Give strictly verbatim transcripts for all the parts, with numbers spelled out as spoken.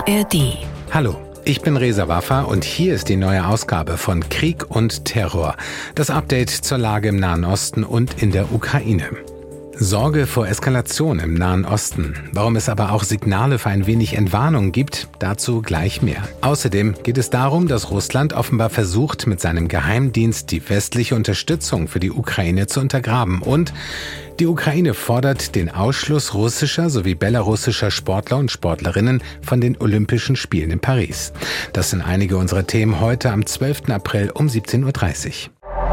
A R D. Hallo, ich bin Reza Waffa und hier ist die neue Ausgabe von Krieg und Terror. Das Update zur Lage im Nahen Osten und in der Ukraine. Sorge vor Eskalation im Nahen Osten. Warum es aber auch Signale für ein wenig Entwarnung gibt, dazu gleich mehr. Außerdem geht es darum, dass Russland offenbar versucht, mit seinem Geheimdienst die westliche Unterstützung für die Ukraine zu untergraben. Und die Ukraine fordert den Ausschluss russischer sowie belarussischer Sportler und Sportlerinnen von den Olympischen Spielen in Paris. Das sind einige unserer Themen heute am zwölften April um siebzehn Uhr dreißig.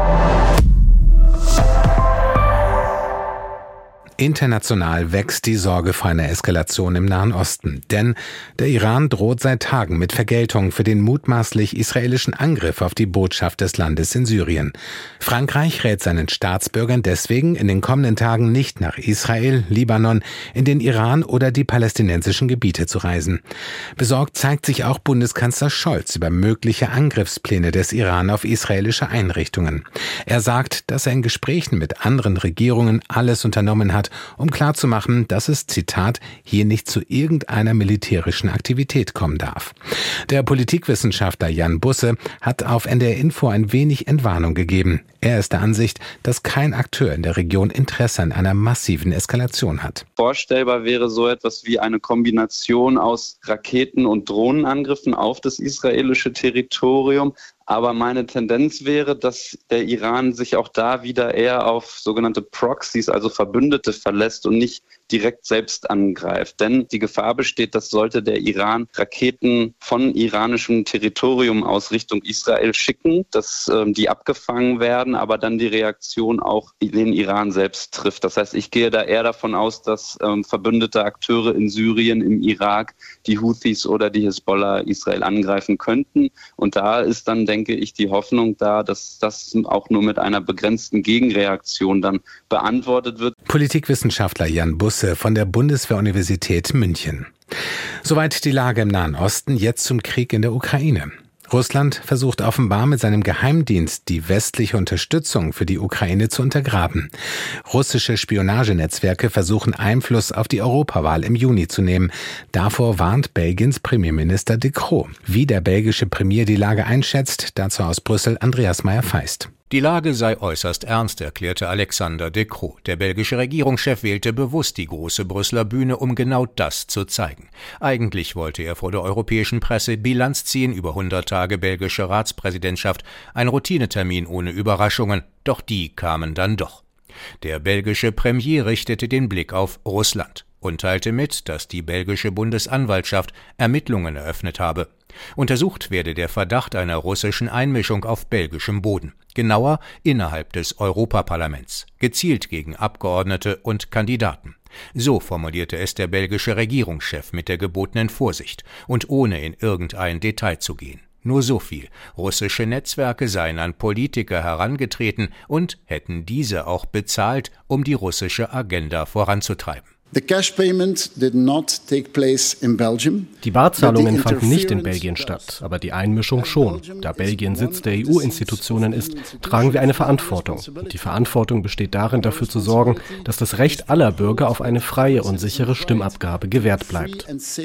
International wächst die Sorge vor einer Eskalation im Nahen Osten. Denn der Iran droht seit Tagen mit Vergeltung für den mutmaßlich israelischen Angriff auf die Botschaft des Landes in Syrien. Frankreich rät seinen Staatsbürgern deswegen, in den kommenden Tagen nicht nach Israel, Libanon, in den Iran oder die palästinensischen Gebiete zu reisen. Besorgt zeigt sich auch Bundeskanzler Scholz über mögliche Angriffspläne des Iran auf israelische Einrichtungen. Er sagt, dass er in Gesprächen mit anderen Regierungen alles unternommen hat, um klarzumachen, dass es, Zitat, hier nicht zu irgendeiner militärischen Aktivität kommen darf. Der Politikwissenschaftler Jan Busse hat auf N D R Info ein wenig Entwarnung gegeben. Er ist der Ansicht, dass kein Akteur in der Region Interesse an einer massiven Eskalation hat. Vorstellbar wäre so etwas wie eine Kombination aus Raketen- und Drohnenangriffen auf das israelische Territorium. Aber meine Tendenz wäre, dass der Iran sich auch da wieder eher auf sogenannte Proxys, also Verbündete, verlässt und nicht direkt selbst angreift. Denn die Gefahr besteht, dass sollte der Iran Raketen von iranischem Territorium aus Richtung Israel schicken, dass ähm, die abgefangen werden, aber dann die Reaktion auch den Iran selbst trifft. Das heißt, ich gehe da eher davon aus, dass ähm, verbündete Akteure in Syrien, im Irak, die Houthis oder die Hisbollah Israel angreifen könnten. Und da ist dann, denke denke ich, die Hoffnung da, dass das auch nur mit einer begrenzten Gegenreaktion dann beantwortet wird. Politikwissenschaftler Jan Busse von der Bundeswehr-Universität München. Soweit die Lage im Nahen Osten, jetzt zum Krieg in der Ukraine. Russland versucht offenbar mit seinem Geheimdienst die westliche Unterstützung für die Ukraine zu untergraben. Russische Spionagenetzwerke versuchen Einfluss auf die Europawahl im Juni zu nehmen. Davor warnt Belgiens Premierminister De Croo. Wie der belgische Premier die Lage einschätzt, dazu aus Brüssel Andreas Meyer-Feist. Die Lage sei äußerst ernst, erklärte Alexander De Croo. Der belgische Regierungschef wählte bewusst die große Brüsseler Bühne, um genau das zu zeigen. Eigentlich wollte er vor der europäischen Presse Bilanz ziehen über hundert Tage belgische Ratspräsidentschaft, ein Routinetermin ohne Überraschungen, doch die kamen dann doch. Der belgische Premier richtete den Blick auf Russland und teilte mit, dass die belgische Bundesanwaltschaft Ermittlungen eröffnet habe. Untersucht werde der Verdacht einer russischen Einmischung auf belgischem Boden, genauer innerhalb des Europaparlaments, gezielt gegen Abgeordnete und Kandidaten. So formulierte es der belgische Regierungschef mit der gebotenen Vorsicht und ohne in irgendein Detail zu gehen. Nur so viel: Russische Netzwerke seien an Politiker herangetreten und hätten diese auch bezahlt, um die russische Agenda voranzutreiben. The cash payment did not take place in Belgium. Die Barzahlungen fanden nicht in Belgien statt, aber die Einmischung schon. Da Belgien Sitz der E U-Institutionen ist, tragen wir eine Verantwortung. Und die Verantwortung besteht darin, dafür zu sorgen, dass das Recht aller Bürger auf eine freie und sichere Stimmabgabe gewährt bleibt.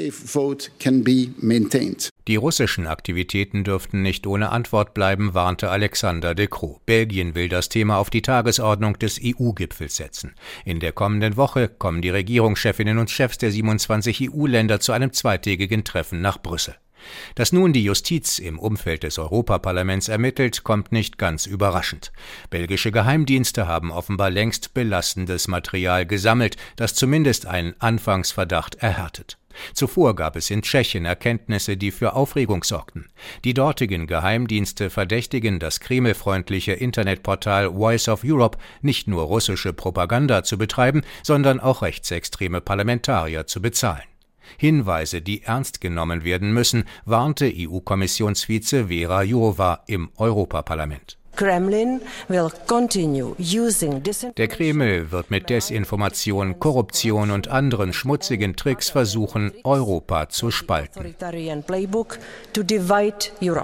Die russischen Aktivitäten dürften nicht ohne Antwort bleiben, warnte Alexander De Croo. Belgien will das Thema auf die Tagesordnung des E U-Gipfels setzen. In der kommenden Woche kommen die Regierungschefinnen und Chefs der siebenundzwanzig E U-Länder zu einem zweitägigen Treffen nach Brüssel. Dass nun die Justiz im Umfeld des Europaparlaments ermittelt, kommt nicht ganz überraschend. Belgische Geheimdienste haben offenbar längst belastendes Material gesammelt, das zumindest einen Anfangsverdacht erhärtet. Zuvor gab es in Tschechien Erkenntnisse, die für Aufregung sorgten. Die dortigen Geheimdienste verdächtigen das kremlfreundliche Internetportal Voice of Europe, nicht nur russische Propaganda zu betreiben, sondern auch rechtsextreme Parlamentarier zu bezahlen. Hinweise, die ernst genommen werden müssen, warnte E U-Kommissionsvize Vera Jourova im Europaparlament. Der Kreml wird mit Desinformation, Korruption und anderen schmutzigen Tricks versuchen, Europa zu spalten.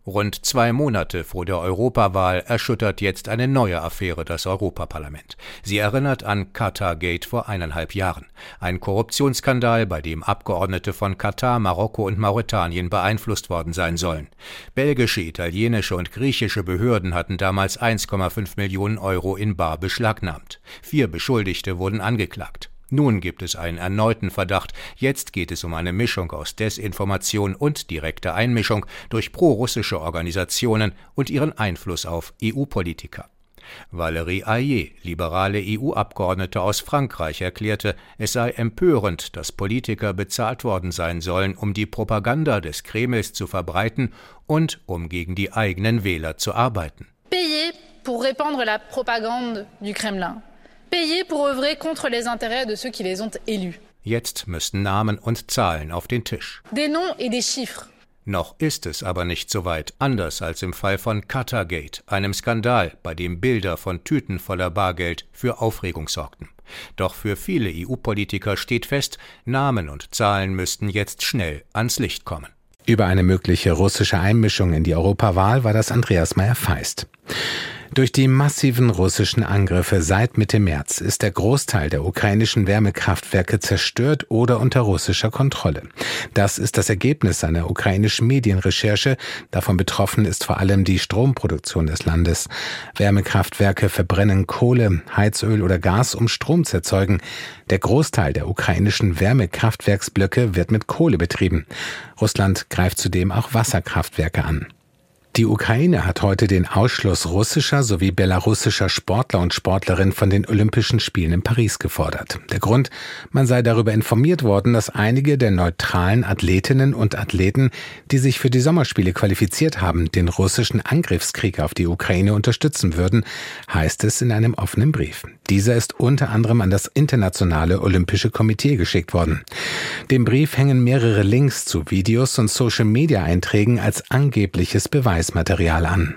Rund zwei Monate vor der Europawahl erschüttert jetzt eine neue Affäre das Europaparlament. Sie erinnert an Qatar-Gate vor eineinhalb Jahren. Ein Korruptionsskandal, bei dem Abgeordnete von Katar, Marokko und Mauretanien beeinflusst worden sein sollen. Belgische, italienische und griechische Behörden hatten damals eins Komma fünf Millionen Euro in bar beschlagnahmt. Vier Beschuldigte wurden angeklagt. Nun gibt es einen erneuten Verdacht. Jetzt geht es um eine Mischung aus Desinformation und direkter Einmischung durch prorussische Organisationen und ihren Einfluss auf E U-Politiker. Valérie Ayé, liberale E U-Abgeordnete aus Frankreich, erklärte, es sei empörend, dass Politiker bezahlt worden sein sollen, um die Propaganda des Kremls zu verbreiten und um gegen die eigenen Wähler zu arbeiten. Payé pour répandre la propagande du Kremlin. Payés pour œuvrer contre les intérêts de ceux qui les ont élus. Jetzt müssten Namen und Zahlen auf den Tisch. Des noms et des chiffres. Noch ist es aber nicht so weit, anders als im Fall von Qatar-Gate, einem Skandal, bei dem Bilder von Tüten voller Bargeld für Aufregung sorgten. Doch für viele E U-Politiker steht fest, Namen und Zahlen müssten jetzt schnell ans Licht kommen. Über eine mögliche russische Einmischung in die Europawahl war das Andreas Meyer-Feist. Durch die massiven russischen Angriffe seit Mitte März ist der Großteil der ukrainischen Wärmekraftwerke zerstört oder unter russischer Kontrolle. Das ist das Ergebnis einer ukrainischen Medienrecherche. Davon betroffen ist vor allem die Stromproduktion des Landes. Wärmekraftwerke verbrennen Kohle, Heizöl oder Gas, um Strom zu erzeugen. Der Großteil der ukrainischen Wärmekraftwerksblöcke wird mit Kohle betrieben. Russland greift zudem auch Wasserkraftwerke an. Die Ukraine hat heute den Ausschluss russischer sowie belarussischer Sportler und Sportlerinnen von den Olympischen Spielen in Paris gefordert. Der Grund: Man sei darüber informiert worden, dass einige der neutralen Athletinnen und Athleten, die sich für die Sommerspiele qualifiziert haben, den russischen Angriffskrieg auf die Ukraine unterstützen würden, heißt es in einem offenen Brief. Dieser ist unter anderem an das Internationale Olympische Komitee geschickt worden. Dem Brief hängen mehrere Links zu Videos und Social-Media-Einträgen als angebliches Beweismaterial an.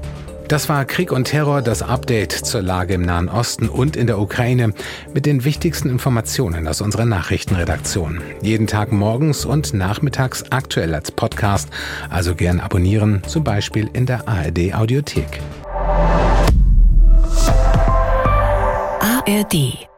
Das war Krieg und Terror, das Update zur Lage im Nahen Osten und in der Ukraine mit den wichtigsten Informationen aus unserer Nachrichtenredaktion. Jeden Tag morgens und nachmittags aktuell als Podcast, also gern abonnieren, zum Beispiel in der A R D Audiothek. A R D